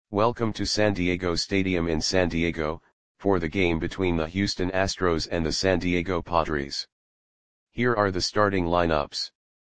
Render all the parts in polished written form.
Welcome to San Diego Stadium in San Diego, for the game between the Houston Astros and the San Diego Padres. Here are the starting lineups.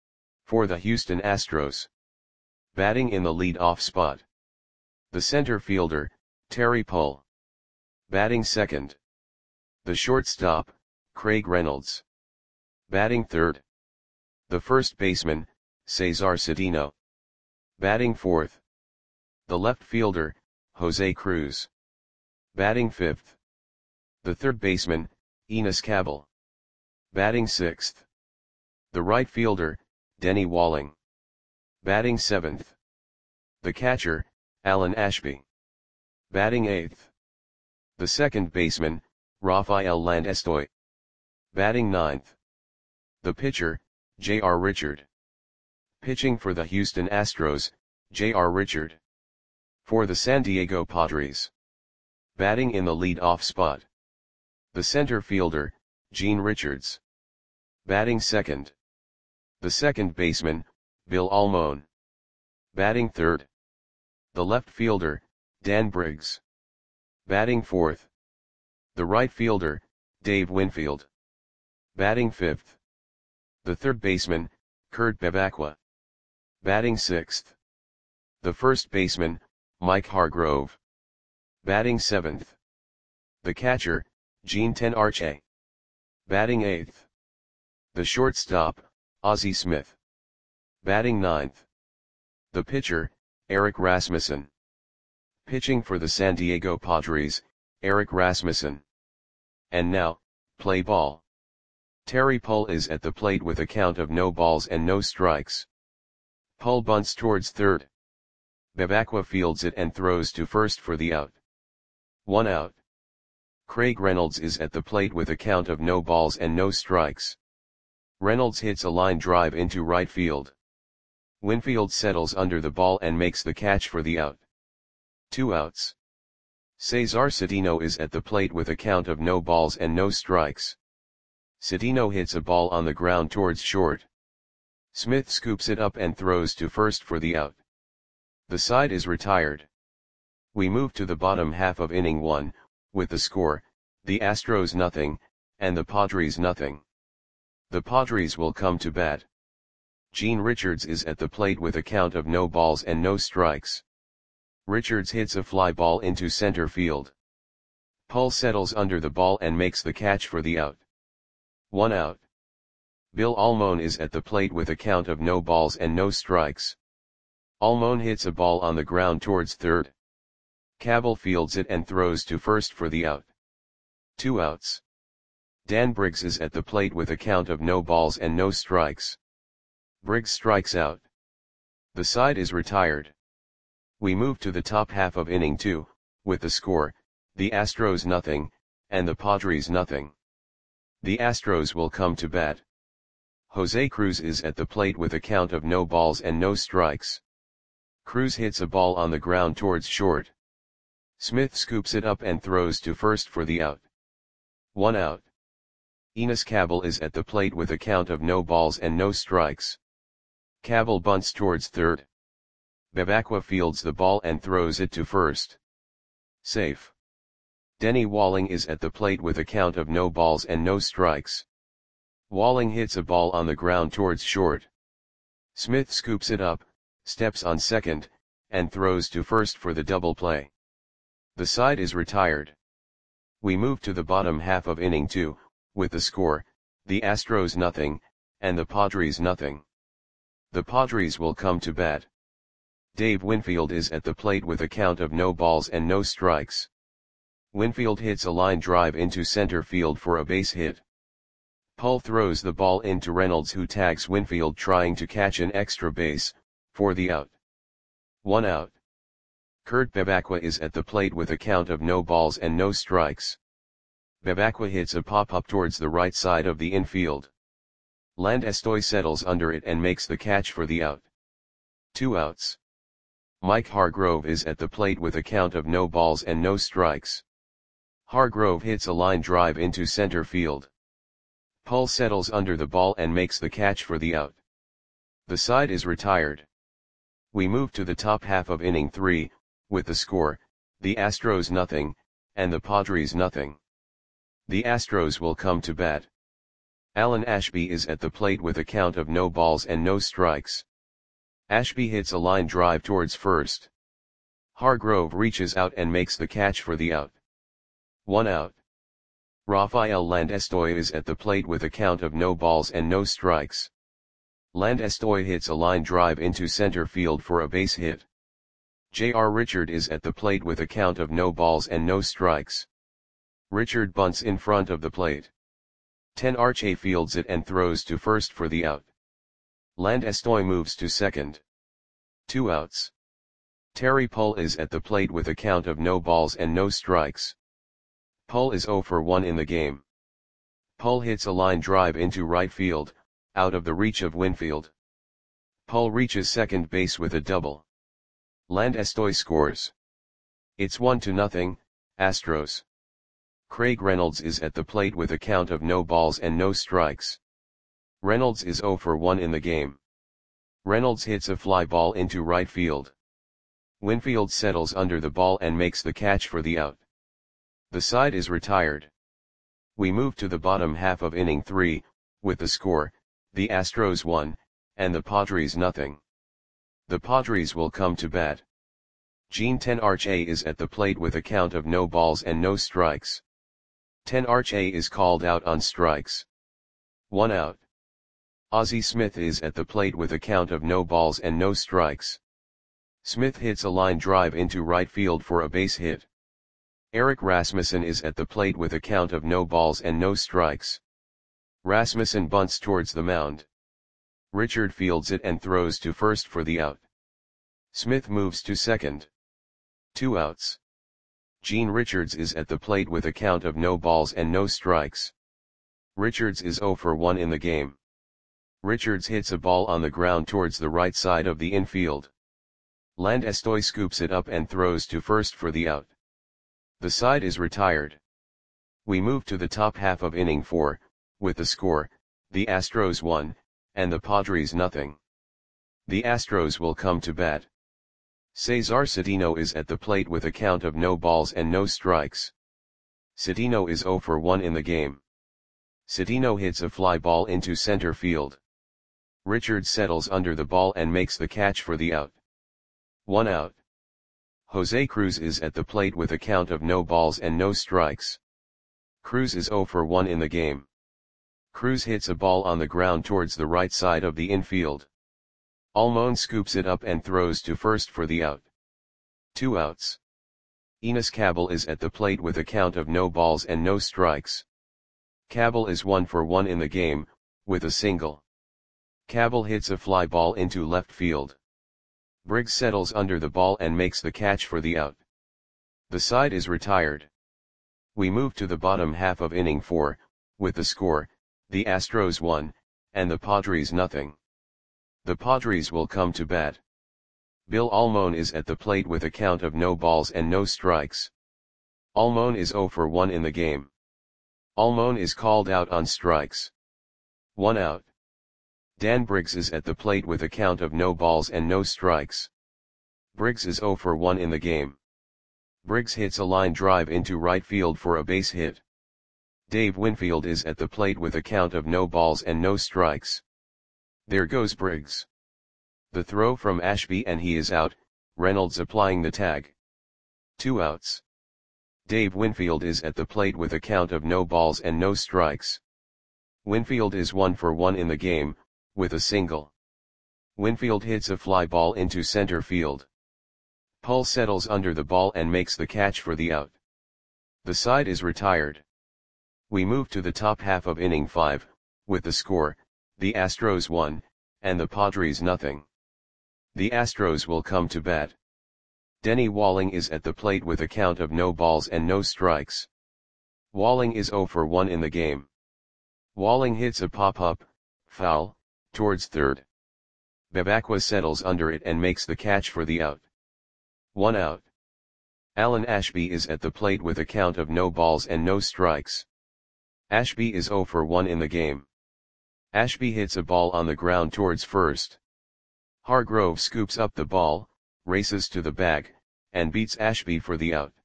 For the Houston Astros. Batting in the lead-off spot. The center fielder, Terry Pull. Batting second. The shortstop, Craig Reynolds. Batting third. The first baseman, Cesar Cedeno. Batting fourth. The left fielder, Jose Cruz. Batting fifth. The third baseman, Enos Cabell. Batting sixth. The right fielder, Denny Walling. Batting seventh. The catcher, Alan Ashby. Batting eighth. The second baseman, Rafael Landestoy. Batting ninth. The pitcher, J.R. Richard. Pitching for the Houston Astros, J.R. Richard. For the San Diego Padres. Batting in the lead-off spot. The center fielder, Gene Richards. Batting second. The second baseman, Bill Almon. Batting third. The left fielder, Dan Briggs. Batting fourth. The right fielder, Dave Winfield. Batting fifth. The third baseman, Kurt Bevacqua. Batting sixth. The first baseman, Mike Hargrove. Batting seventh. The catcher, Gene Tenarche. Batting eighth. The shortstop, Ozzie Smith. Batting ninth. The pitcher, Eric Rasmussen. Pitching for the San Diego Padres, Eric Rasmussen. And now, play ball. Terry Pull is at the plate with a count of no balls and no strikes. Pull bunts towards third. Bevacqua fields it and throws to first for the out. 1 out. Craig Reynolds is at the plate with a count of no balls and no strikes. Reynolds hits a line drive into right field. Winfield settles under the ball and makes the catch for the out. 2 outs. Cesar Cedeno is at the plate with a count of no balls and no strikes. Cedeno hits a ball on the ground towards short. Smith scoops it up and throws to first for the out. The side is retired. We move to the bottom half of inning 1, with the score, the Astros nothing, and the Padres nothing. The Padres will come to bat. Gene Richards is at the plate with a count of no balls and no strikes. Richards hits a fly ball into center field. Pull settles under the ball and makes the catch for the out. 1 out. Bill Almon is at the plate with a count of no balls and no strikes. Almon hits a ball on the ground towards third. Cabell fields it and throws to first for the out. 2 outs. Dan Briggs is at the plate with a count of no balls and no strikes. Briggs strikes out. The side is retired. We move to the top half of inning 2, with the score, the Astros nothing, and the Padres nothing. The Astros will come to bat. Jose Cruz is at the plate with a count of no balls and no strikes. Cruz hits a ball on the ground towards short. Smith scoops it up and throws to first for the out. 1 out. Enos Cabell is at the plate with a count of no balls and no strikes. Cabell bunts towards third. Bevacqua fields the ball and throws it to first. Safe. Denny Walling is at the plate with a count of no balls and no strikes. Walling hits a ball on the ground towards short. Smith scoops it up, steps on second, and throws to first for the double play. The side is retired. We move to the bottom half of inning 2, with the score, the Astros nothing, and the Padres nothing. The Padres will come to bat. Dave Winfield is at the plate with a count of no balls and no strikes. Winfield hits a line drive into center field for a base hit. Pull throws the ball into Reynolds, who tags Winfield trying to catch an extra base, for the out. 1 out. Kurt Bevacqua is at the plate with a count of no balls and no strikes. Bevacqua hits a pop-up towards the right side of the infield. Landestoy settles under it and makes the catch for the out. 2 outs. Mike Hargrove is at the plate with a count of no balls and no strikes. Hargrove hits a line drive into center field. Pull settles under the ball and makes the catch for the out. The side is retired. We move to the top half of inning 3, with the score, the Astros nothing, and the Padres nothing. The Astros will come to bat. Alan Ashby is at the plate with a count of no balls and no strikes. Ashby hits a line drive towards first. Hargrove reaches out and makes the catch for the out. 1 out. Rafael Landestoy is at the plate with a count of no balls and no strikes. Landestoy hits a line drive into center field for a base hit. J.R. Richard is at the plate with a count of no balls and no strikes. Richard bunts in front of the plate. Tenarche fields it and throws to first for the out. Landestoy moves to second. 2 outs. Terry Pull is at the plate with a count of no balls and no strikes. Pull is 0 for 1 in the game. Pull hits a line drive into right field, out of the reach of Winfield. Pull reaches second base with a double. Landestoy scores. It's 1-0, Astros. Craig Reynolds is at the plate with a count of no balls and no strikes. Reynolds is 0 for 1 in the game. Reynolds hits a fly ball into right field. Winfield settles under the ball and makes the catch for the out. The side is retired. We move to the bottom half of inning 3, with the score, the Astros 1, and the Padres nothing. The Padres will come to bat. Gene Tenarche is at the plate with a count of no balls and no strikes. Tenarche is called out on strikes. 1 out. Ozzie Smith is at the plate with a count of no balls and no strikes. Smith hits a line drive into right field for a base hit. Eric Rasmussen is at the plate with a count of no balls and no strikes. Rasmussen bunts towards the mound. Richard fields it and throws to first for the out. Smith moves to second. 2 outs. Gene Richards is at the plate with a count of no balls and no strikes. Richards is 0 for 1 in the game. Richards hits a ball on the ground towards the right side of the infield. Landestoy scoops it up and throws to first for the out. The side is retired. We move to the top half of inning 4, with the score, the Astros 1, and the Padres nothing. The Astros will come to bat. Cesar Cedeno is at the plate with a count of no balls and no strikes. Cedeno is 0 for 1 in the game. Cedeno hits a fly ball into center field. Richard settles under the ball and makes the catch for the out. 1 out. Jose Cruz is at the plate with a count of no balls and no strikes. Cruz is 0 for 1 in the game. Cruz hits a ball on the ground towards the right side of the infield. Almon scoops it up and throws to first for the out. 2 outs. Enos Cabell is at the plate with a count of no balls and no strikes. Cabell is 1 for 1 in the game, with a single. Cabell hits a fly ball into left field. Briggs settles under the ball and makes the catch for the out. The side is retired. We move to the bottom half of inning 4, with the score, the Astros 1, and the Padres nothing. The Padres will come to bat. Bill Almon is at the plate with a count of no balls and no strikes. Almon is 0 for 1 in the game. Almon is called out on strikes. 1 out. Dan Briggs is at the plate with a count of no balls and no strikes. Briggs is 0 for 1 in the game. Briggs hits a line drive into right field for a base hit. Dave Winfield is at the plate with a count of no balls and no strikes. There goes Briggs. The throw from Ashby and he is out, Reynolds applying the tag. 2 outs. Dave Winfield is at the plate with a count of no balls and no strikes. Winfield is 1 for 1 in the game, with a single. Winfield hits a fly ball into center field. Pull settles under the ball and makes the catch for the out. The side is retired. We move to the top half of inning 5, with the score, the Astros 1, and the Padres nothing. The Astros will come to bat. Denny Walling is at the plate with a count of no balls and no strikes. Walling is 0 for 1 in the game. Walling hits a pop-up, foul, towards third. Bebacqua settles under it and makes the catch for the out. 1 out. Alan Ashby is at the plate with a count of no balls and no strikes. Ashby is 0 for 1 in the game. Ashby hits a ball on the ground towards first. Hargrove scoops up the ball, races to the bag, and beats Ashby for the out.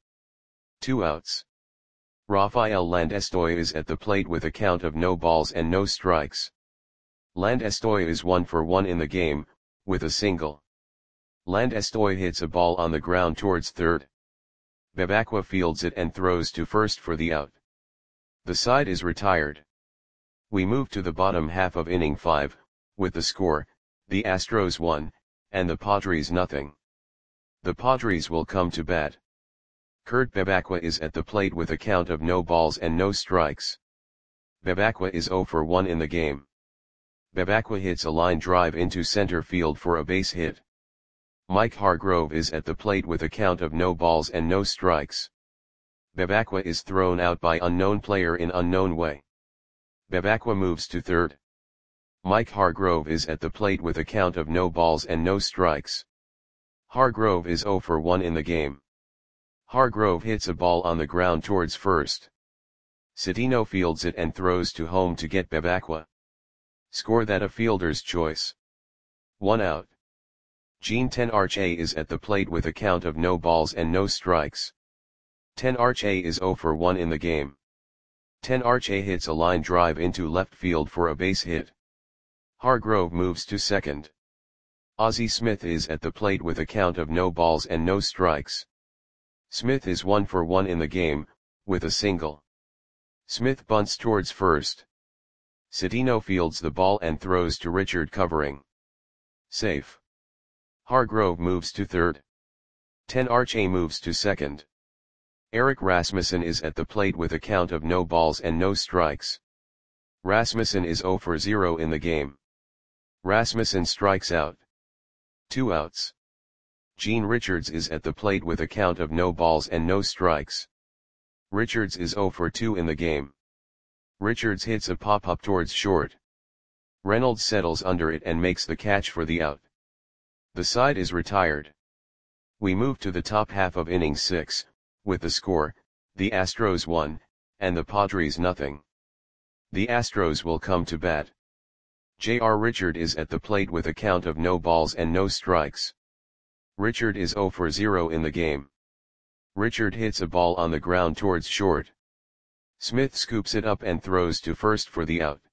2 outs. Rafael Landestoy is at the plate with a count of no balls and no strikes. Landestoy is 1 for 1 in the game, with a single. Landestoy hits a ball on the ground towards third. Bebacqua fields it and throws to first for the out. The side is retired. We move to the bottom half of inning 5, with the score, the Astros 1, and the Padres nothing. The Padres will come to bat. Kurt Bebacqua is at the plate with a count of no balls and no strikes. Bebacqua is 0 for 1 in the game. Bebacqua hits a line drive into center field for a base hit. Mike Hargrove is at the plate with a count of no balls and no strikes. Bebacqua is thrown out by unknown player in unknown way. Bebacqua moves to third. Mike Hargrove is at the plate with a count of no balls and no strikes. Hargrove is 0 for 1 in the game. Hargrove hits a ball on the ground towards first. Cedeno fields it and throws to home to get Bebacqua. Score that a fielder's choice. 1 out. Gene Tenarche is at the plate with a count of no balls and no strikes. Tenarche is 0 for 1 in the game. Tenarche hits a line drive into left field for a base hit. Hargrove moves to second. Ozzie Smith is at the plate with a count of no balls and no strikes. Smith is 1 for 1 in the game, with a single. Smith bunts towards first. Cedeno fields the ball and throws to Richard covering. Safe. Hargrove moves to third. Tenarche moves to second. Eric Rasmussen is at the plate with a count of no balls and no strikes. Rasmussen is 0 for 0 in the game. Rasmussen strikes out. 2 outs. Gene Richards is at the plate with a count of no balls and no strikes. Richards is 0 for 2 in the game. Richards hits a pop-up towards short. Reynolds settles under it and makes the catch for the out. The side is retired. We move to the top half of inning 6, with the score, the Astros 1, and the Padres nothing. The Astros will come to bat. J.R. Richard is at the plate with a count of no balls and no strikes. Richard is 0 for 0 in the game. Richard hits a ball on the ground towards short. Smith scoops it up and throws to first for the out.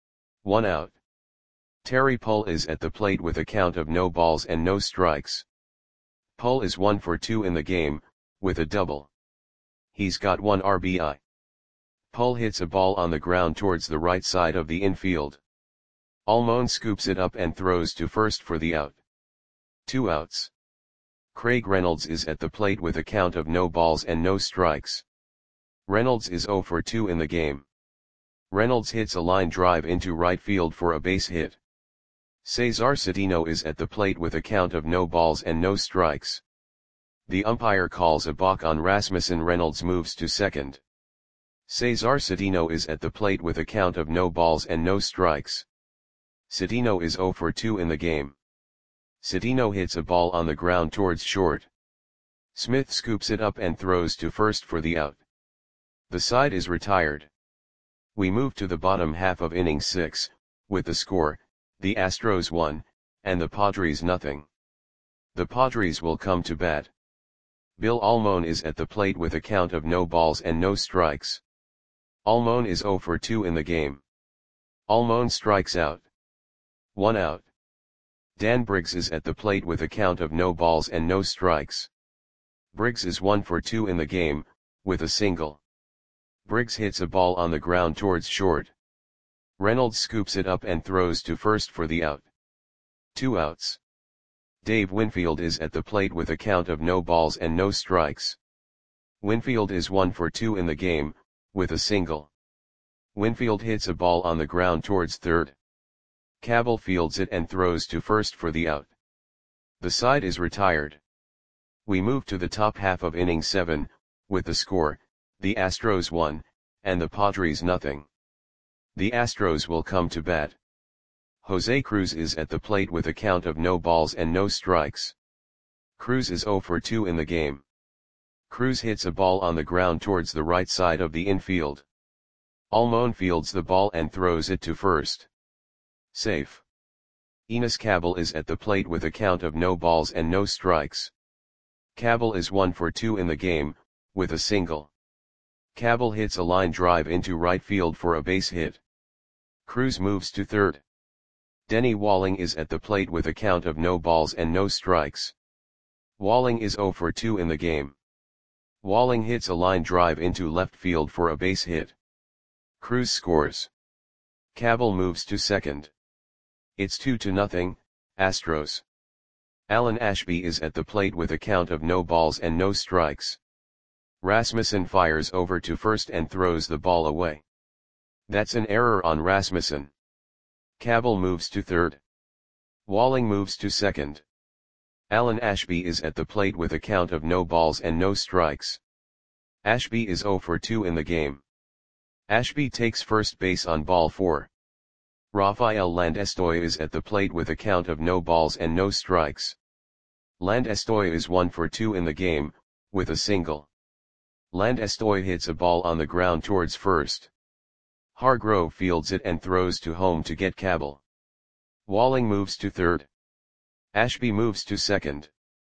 1 out. Terry Pull is at the plate with a count of no balls and no strikes. Pull is 1 for 2 in the game, with a double. He's got 1 RBI. Pull hits a ball on the ground towards the right side of the infield. Almon scoops it up and throws to first for the out. 2 outs. Craig Reynolds is at the plate with a count of no balls and no strikes. Reynolds is 0 for 2 in the game. Reynolds hits a line drive into right field for a base hit. Cesar Cedeno is at the plate with a count of no balls and no strikes. The umpire calls a balk on Rasmussen. Reynolds moves to second. Cesar Cedeno is at the plate with a count of no balls and no strikes. Cedeno is 0 for 2 in the game. Cedeno hits a ball on the ground towards short. Smith scoops it up and throws to first for the out. The side is retired. We move to the bottom half of inning 6, with the score, the Astros 1, and the Padres nothing. The Padres will come to bat. Bill Almon is at the plate with a count of no balls and no strikes. Almon is 0 for 2 in the game. Almon strikes out. 1 out. Dan Briggs is at the plate with a count of no balls and no strikes. Briggs is 1 for 2 in the game, with a single. Briggs hits a ball on the ground towards short. Reynolds scoops it up and throws to first for the out. 2 outs. Dave Winfield is at the plate with a count of no balls and no strikes. Winfield is 1 for 2 in the game, with a single. Winfield hits a ball on the ground towards third. Cabell fields it and throws to first for the out. The side is retired. We move to the top half of inning 7, with the score, the Astros 1, and the Padres nothing. The Astros will come to bat. Jose Cruz is at the plate with a count of no balls and no strikes. Cruz is 0 for 2 in the game. Cruz hits a ball on the ground towards the right side of the infield. Almon fields the ball and throws it to first. Safe. Enos Cabell is at the plate with a count of no balls and no strikes. Cabell is 1 for 2 in the game, with a single. Cabell hits a line drive into right field for a base hit. Cruz moves to third. Denny Walling is at the plate with a count of no balls and no strikes. Walling is 0 for 2 in the game. Walling hits a line drive into left field for a base hit. Cruz scores. Cabell moves to second. It's 2-0, Astros. Alan Ashby is at the plate with a count of no balls and no strikes. Rasmussen fires over to first and throws the ball away. That's an error on Rasmussen. Cabell moves to third. Walling moves to second. Alan Ashby is at the plate with a count of no balls and no strikes. Ashby is 0 for 2 in the game. Ashby takes first base on ball 4. Rafael Landestoy is at the plate with a count of no balls and no strikes. Landestoy is 1 for 2 in the game, with a single. Landestoy hits a ball on the ground towards first. Hargrove fields it and throws to home to get Cabell. Walling moves to third. Ashby moves to second.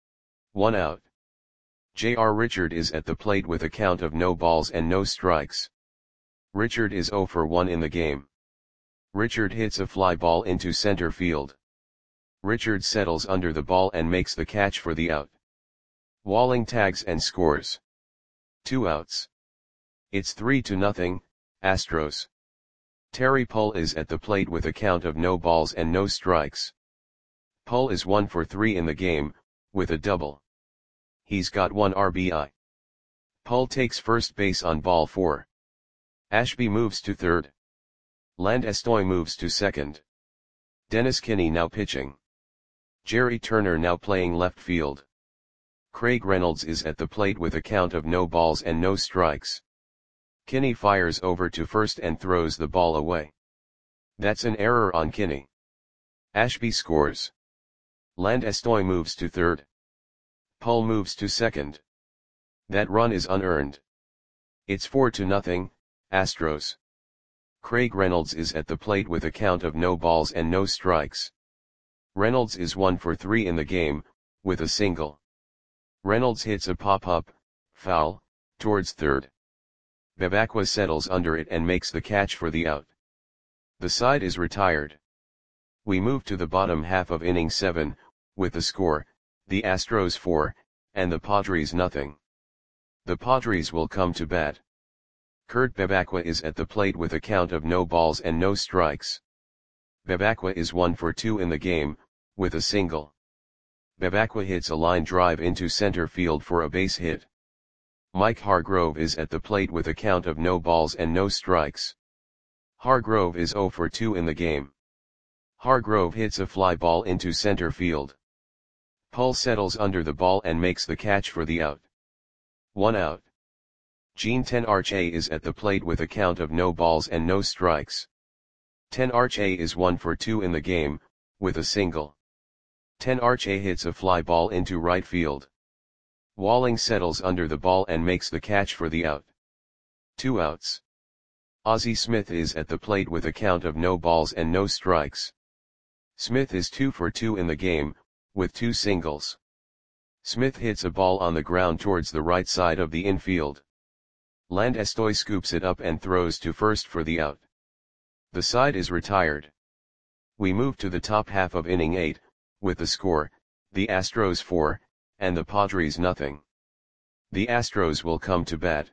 1 out. J.R. Richard is at the plate with a count of no balls and no strikes. Richard is 0 for 1 in the game. Richard hits a fly ball into center field. Richard settles under the ball and makes the catch for the out. Walling tags and scores. 2 outs. It's 3-0, Astros. Terry Pull is at the plate with a count of no balls and no strikes. Pull is 1 for 3 in the game, with a double. He's got 1 RBI. Pull takes first base on ball 4. Ashby moves to third. Landestoy moves to second. Dennis Kinney now pitching. Jerry Turner now playing left field. Craig Reynolds is at the plate with a count of no balls and no strikes. Kinney fires over to first and throws the ball away. That's an error on Kinney. Ashby scores. Landestoy moves to third. Pull moves to second. That run is unearned. It's 4-0, Astros. Craig Reynolds is at the plate with a count of no balls and no strikes. Reynolds is 1 for 3 in the game, with a single. Reynolds hits a pop-up, foul, towards third. Bebacqua settles under it and makes the catch for the out. The side is retired. We move to the bottom half of inning 7, with the score, the Astros 4, and the Padres nothing. The Padres will come to bat. Kurt Bebacqua is at the plate with a count of no balls and no strikes. Bebacqua is 1 for 2 in the game, with a single. Bebacqua hits a line drive into center field for a base hit. Mike Hargrove is at the plate with a count of no balls and no strikes. Hargrove is 0 for 2 in the game. Hargrove hits a fly ball into center field. Pull settles under the ball and makes the catch for the out. 1 out. Gene Tenarche is at the plate with a count of no balls and no strikes. Tenarche is 1 for 2 in the game, with a single. Tenarche hits a fly ball into right field. Walling settles under the ball and makes the catch for the out. 2 outs. Ozzie Smith is at the plate with a count of no balls and no strikes. Smith is 2 for 2 in the game, with 2 singles. Smith hits a ball on the ground towards the right side of the infield. Landestoy scoops it up and throws to first for the out. The side is retired. We move to the top half of inning 8, with the score, the Astros 4, and the Padres nothing. The Astros will come to bat.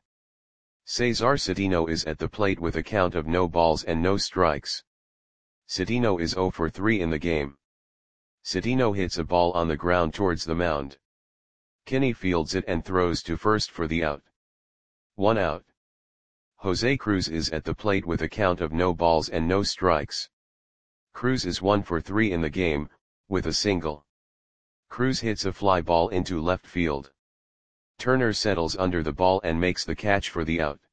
Cesar Citino is at the plate with a count of no balls and no strikes. Citino is 0 for 3 in the game. Citino hits a ball on the ground towards the mound. Kinney fields it and throws to first for the out. 1 out. Jose Cruz is at the plate with a count of no balls and no strikes. Cruz is 1 for 3 in the game, with a single. Cruz hits a fly ball into left field. Turner settles under the ball and makes the catch for the out.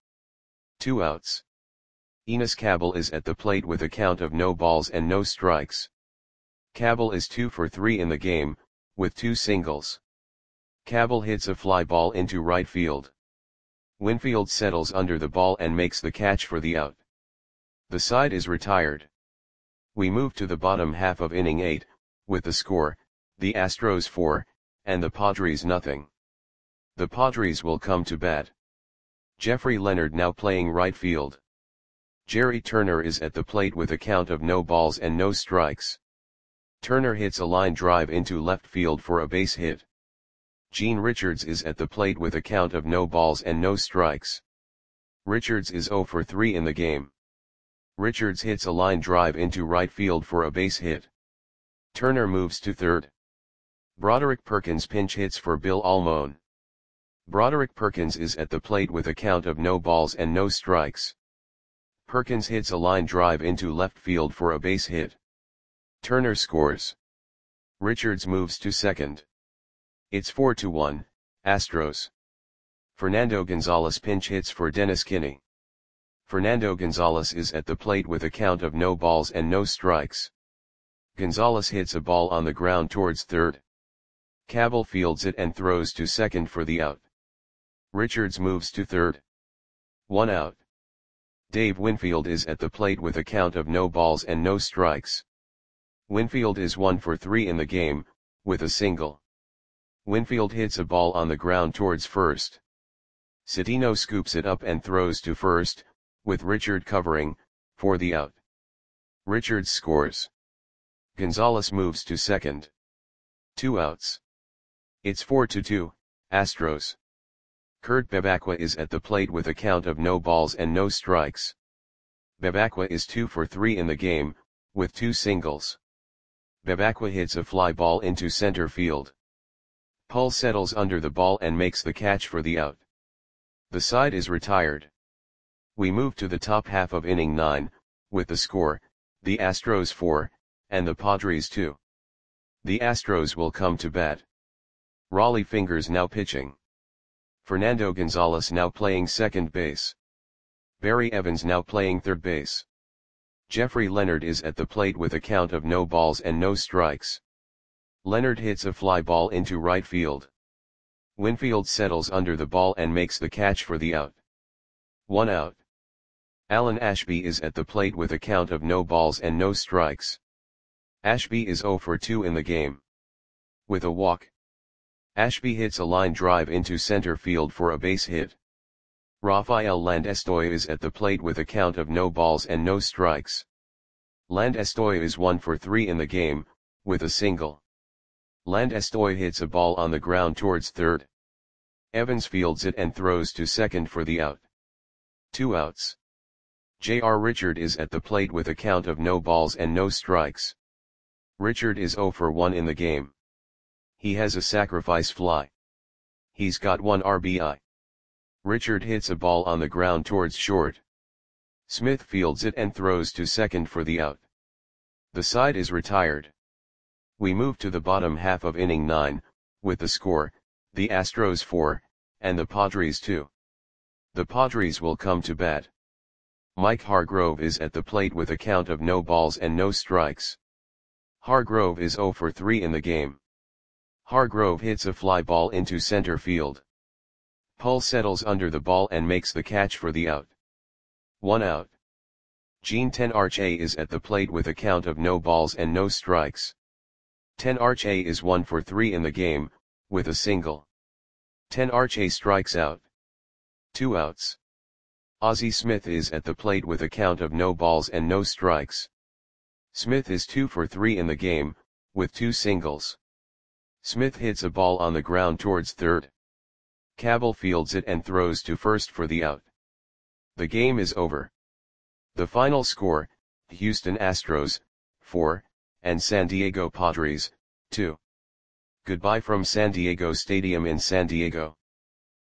2 outs. Enos Cabell is at the plate with a count of no balls and no strikes. Cabell is 2 for 3 in the game, with 2 singles. Cabell hits a fly ball into right field. Winfield settles under the ball and makes the catch for the out. The side is retired. We move to the bottom half of inning 8, with the score, the Astros 4, and the Padres nothing. The Padres will come to bat. Jeffrey Leonard now playing right field. Jerry Turner is at the plate with a count of no balls and no strikes. Turner hits a line drive into left field for a base hit. Gene Richards is at the plate with a count of no balls and no strikes. Richards is 0 for 3 in the game. Richards hits a line drive into right field for a base hit. Turner moves to third. Broderick Perkins pinch hits for Bill Almon. Broderick Perkins is at the plate with a count of no balls and no strikes. Perkins hits a line drive into left field for a base hit. Turner scores. Richards moves to second. It's 4-1, Astros. Fernando Gonzalez pinch hits for Dennis Kinney. Fernando Gonzalez is at the plate with a count of no balls and no strikes. Gonzalez hits a ball on the ground towards third. Cabell fields it and throws to second for the out. Richards moves to third. 1 out. Dave Winfield is at the plate with a count of no balls and no strikes. Winfield is 1 for 3 in the game, with a single. Winfield hits a ball on the ground towards first. Citino scoops it up and throws to first, with Richard covering, for the out. Richards scores. Gonzalez moves to second. 2 outs. It's 4-2, Astros. Kurt Bevacqua is at the plate with a count of no balls and no strikes. Bevacqua is 2 for 3 in the game, with 2 singles. Bevacqua hits a fly ball into center field. Pull settles under the ball and makes the catch for the out. The side is retired. We move to the top half of inning 9, with the score, the Astros 4, and the Padres 2. The Astros will come to bat. Raleigh Fingers now pitching. Fernando Gonzalez now playing second base. Barry Evans now playing third base. Jeffrey Leonard is at the plate with a count of no balls and no strikes. Leonard hits a fly ball into right field. Winfield settles under the ball and makes the catch for the out. 1 out. Alan Ashby is at the plate with a count of no balls and no strikes. Ashby is 0 for 2 in the game. With a walk. Ashby hits a line drive into center field for a base hit. Rafael Landestoy is at the plate with a count of no balls and no strikes. Landestoy is 1 for 3 in the game, with a single. Landestoy hits a ball on the ground towards third. Evans fields it and throws to second for the out. 2 outs. J.R. Richard is at the plate with a count of no balls and no strikes. Richard is 0 for 1 in the game. He has a sacrifice fly. He's got 1 RBI. Richard hits a ball on the ground towards short. Smith fields it and throws to second for the out. The side is retired. We move to the bottom half of inning 9, with the score, the Astros 4, and the Padres 2. The Padres will come to bat. Mike Hargrove is at the plate with a count of no balls and no strikes. Hargrove is 0 for 3 in the game. Hargrove hits a fly ball into center field. Pull settles under the ball and makes the catch for the out. 1 out. Gene Tenarche is at the plate with a count of no balls and no strikes. Tenarche is 1 for 3 in the game, with a single. Tenarche strikes out. 2 outs. Ozzie Smith is at the plate with a count of no balls and no strikes. Smith is 2 for 3 in the game, with 2 singles. Smith hits a ball on the ground towards third. Cabell fields it and throws to first for the out. The game is over. The final score, Houston Astros, 4, and San Diego Padres, 2. Goodbye from San Diego Stadium in San Diego.